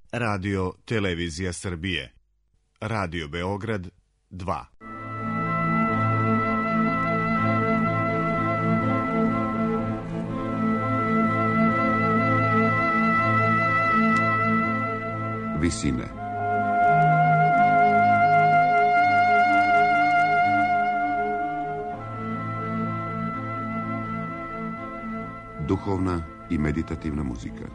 Radio Televizija Srbije, Radio Beograd 2. Visine. Duhovna i meditativna muzika.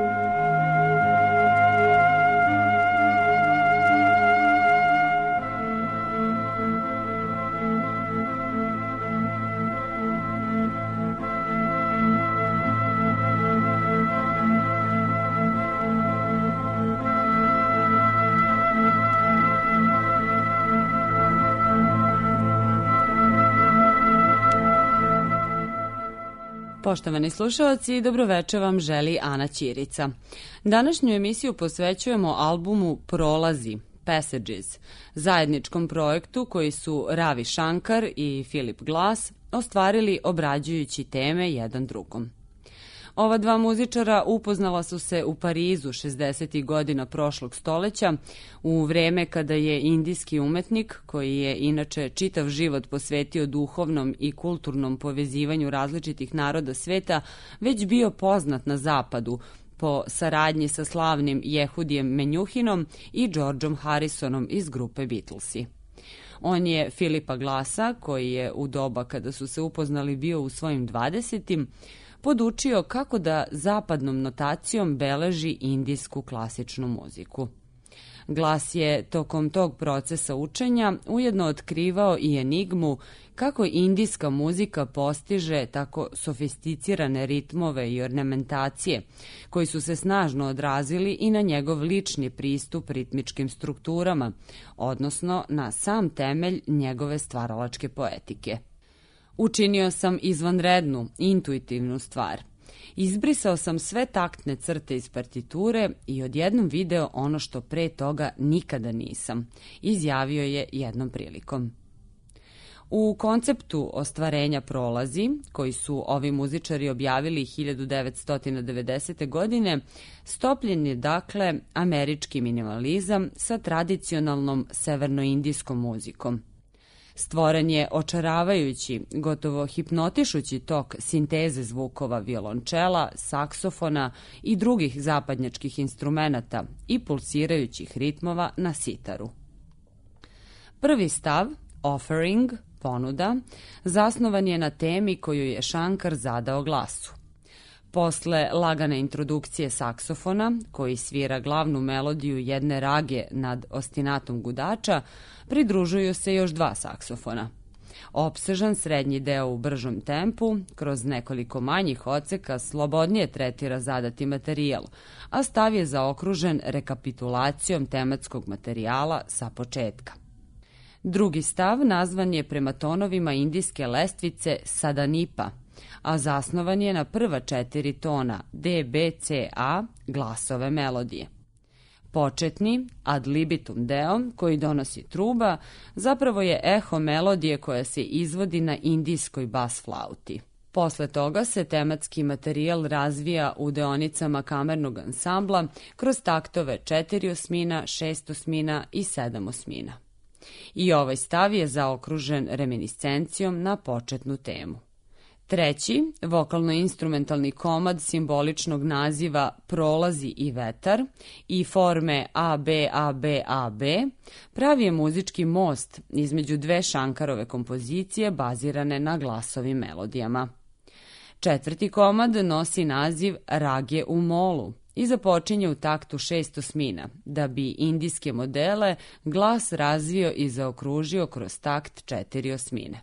Poštovani slušalci, dobroveče vam želi Ana Ćirica. Današnju emisiju posvećujemo albumu Prolazi, Passages, zajedničkom projektu koji su Ravi Shankar i Philip Glass ostvarili obrađujući teme jedan drugom. Ova dva muzičara upoznala su se u Parizu 60. godina prošlog stoleća, u vreme kada je indijski umetnik, koji je inače čitav život posvetio duhovnom i kulturnom povezivanju različitih naroda sveta, već bio poznat na zapadu po saradnji sa slavnim Jehudijem Menjuhinom i Georgeom Harrisonom iz grupe Beatlesi. On je Philipa Glassa, koji je u doba kada su se upoznali bio u svojim 20. podučio kako da zapadnom notacijom beleži indijsku klasičnu muziku. Glass je tokom tog procesa učenja ujedno otkrivao i enigmu kako indijska muzika postiže tako sofisticirane ritmove i ornamentacije, koji su se snažno odrazili i na njegov lični pristup ritmičkim strukturama, odnosno na sam temelj njegove stvaralačke poetike. Učinio sam izvanrednu, intuitivnu stvar. Izbrisao sam sve taktne crte iz partiture i odjednom video ono što pre toga nikada nisam, izjavio je jednom prilikom. U konceptu ostvarenja Prolazi, koji su ovi muzičari objavili 1990. godine, stopljen je dakle američki minimalizam sa tradicionalnom severnoindijskom muzikom. Stvoren je očaravajući, gotovo hipnotišući tok sinteze zvukova violončela, saksofona i drugih zapadnjačkih instrumenata i pulsirajućih ritmova na sitaru. Prvi stav, offering, ponuda, zasnovan je na temi koju je Shankar zadao Glassu. Posle lagane introdukcije saksofona, koji svira glavnu melodiju jedne rage nad ostinatom gudača, pridružuju se još dva saksofona. Opsežan srednji deo u bržom tempu, kroz nekoliko manjih odseka slobodnije tretira zadati materijal, a stav je zaokružen rekapitulacijom tematskog materijala sa početka. Drugi stav nazvan je prema tonovima indijske lestvice Sadanipa, a zasnovan je na prva 4 tona D, B, C, A Glassove melodije. Početni, ad libitum deo, koji donosi truba, zapravo je eho melodije koja se izvodi na indijskoj bas flauti. Posle toga se tematski materijal razvija u deonicama kamernog ansambla kroz taktove 4 osmina, 6 osmina i 7 osmina. I ovaj stav je zaokružen reminiscencijom na početnu temu. Treći, vokalno-instrumentalni komad simboličnog naziva Prolazi i vetar i forme AB, AB, AB, pravi je muzički most između dve Shankarove kompozicije bazirane na Glassovim melodijama. Četvrti komad nosi naziv Rage u molu i započinje u taktu 6 osmina, da bi indijske modele Glass razvio i zaokružio kroz takt 4 osmine.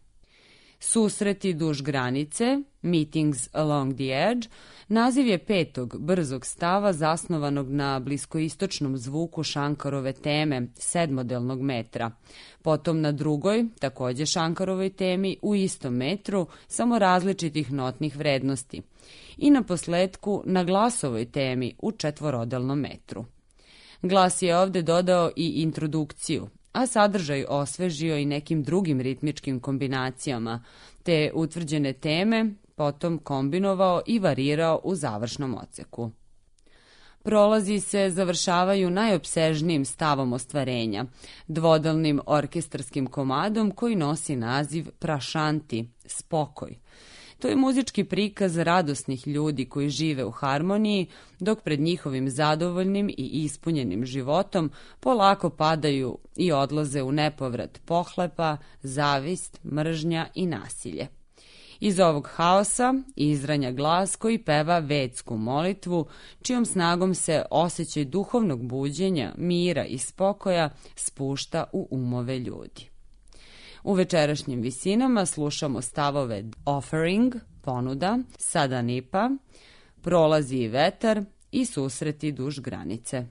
Susreti duž granice, Meetings along the edge, naziv je petog, brzog stava zasnovanog na bliskoistočnom zvuku Shankarove teme, sedmodelnog metra, potom na drugoj, takođe Shankarovoj temi, u istom metru, samo različitih notnih vrednosti, i na posledku na Glassovoj temi u četvorodelnom metru. Glass je ovde dodao i introdukciju, a sadržaj osvežio i nekim drugim ritmičkim kombinacijama, te utvrđene teme potom kombinovao i varirao u završnom odseku. Prolazi se završavaju najopsežnijim stavom ostvarenja, dvodalnim orkestarskim komadom koji nosi naziv Prašanti, spokoj. To je muzički prikaz radosnih ljudi koji žive u harmoniji, dok pred njihovim zadovoljnim i ispunjenim životom polako padaju i odlaze u nepovrat pohlepa, zavist, mržnja i nasilje. Iz ovog haosa izranja glas koji peva vedsku molitvu, čijom snagom se osjećaj duhovnog buđenja, mira i spokoja spušta u umove ljudi. U večerašnjim visinama slušamo stavove Offering, ponuda, Sadanipa, Prolazi i vetar i Susreti duž granice.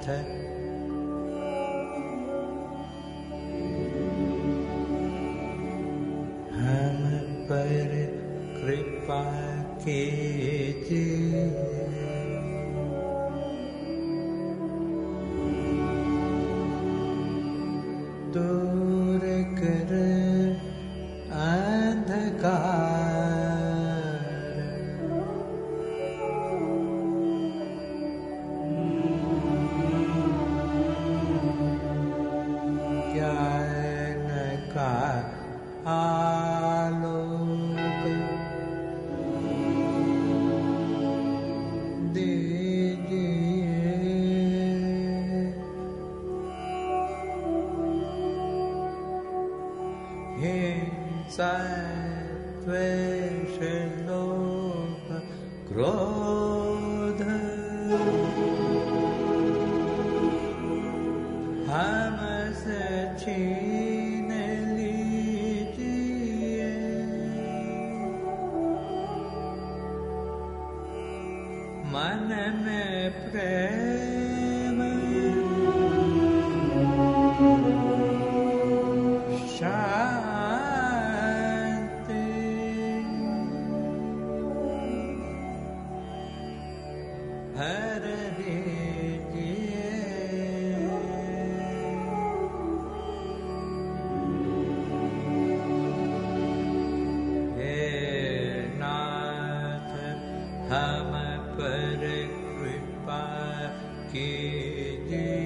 हम पर कृपा कीजिए। दूर कर अंधकार, ज्ञान का आलोक दीजिए। हिंसा द्वेष लोभ क्रोध हमसे छीन लीजिए। मन में प्रेम शांति भर दीजिए। हे नाथ हम पर कृपा कीजिए।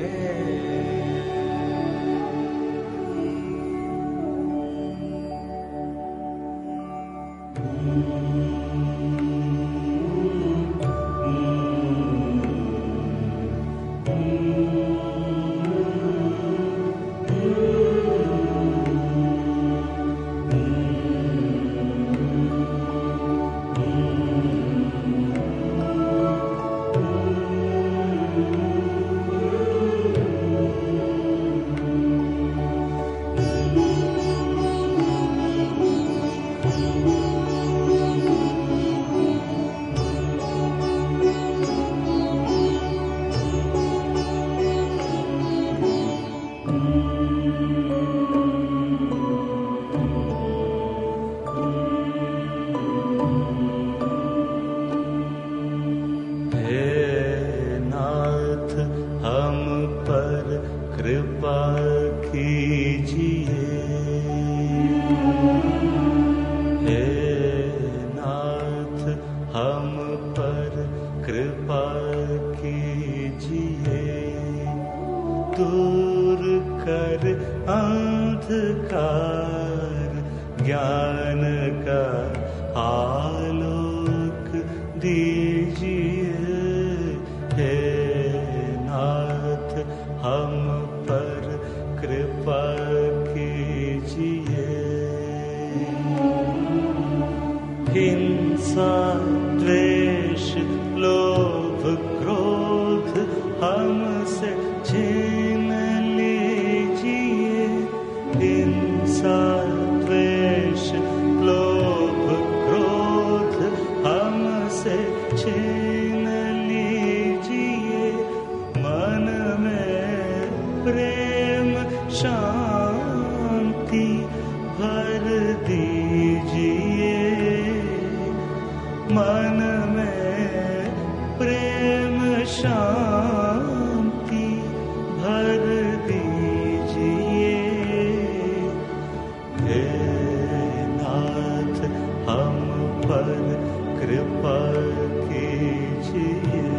कृपा कीजिए। हे नाथ हम पर कृपा कीजिए। दूर कर अंधकार ज्ञान का आलोक दीजिए। हे नाथ हम पर कृपा कीजिए। हिंसा द्वेष लोभ क्रोध हमसे छीन लीजिए। हिंसा द्वेष लोभ क्रोध हमसे छीन लीजिए। मन में प्रेम शांति भर दीजिए। मन में प्रेम शांति भर दीजिए। हे नाथ हम पर कृपा कीजिए।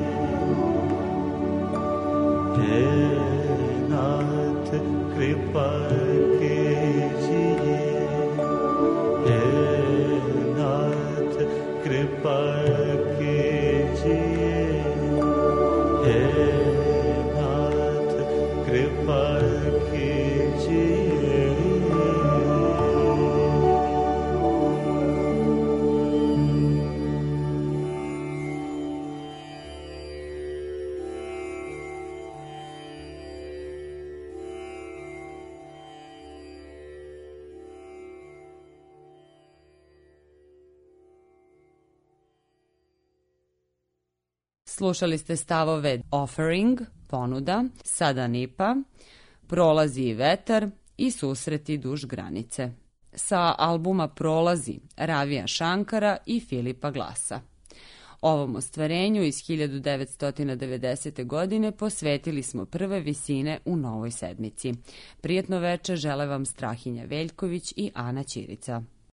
हे नाथ कृपा कीजिए। हे नाथ कृपा कीजिए। हे नाथ कृपा Slušali ste stavove Offering, ponuda, Sada Nipa, Prolazi i vetar i Susreti duž granice. Sa albuma Prolazi Ravija Šankara i Filipa Glasa. Ovom ostvarenju iz 1990. godine posvetili smo prve visine u novoj sedmici. Prijatno veče žele vam Strahinja Veljković i Ana Ćirica.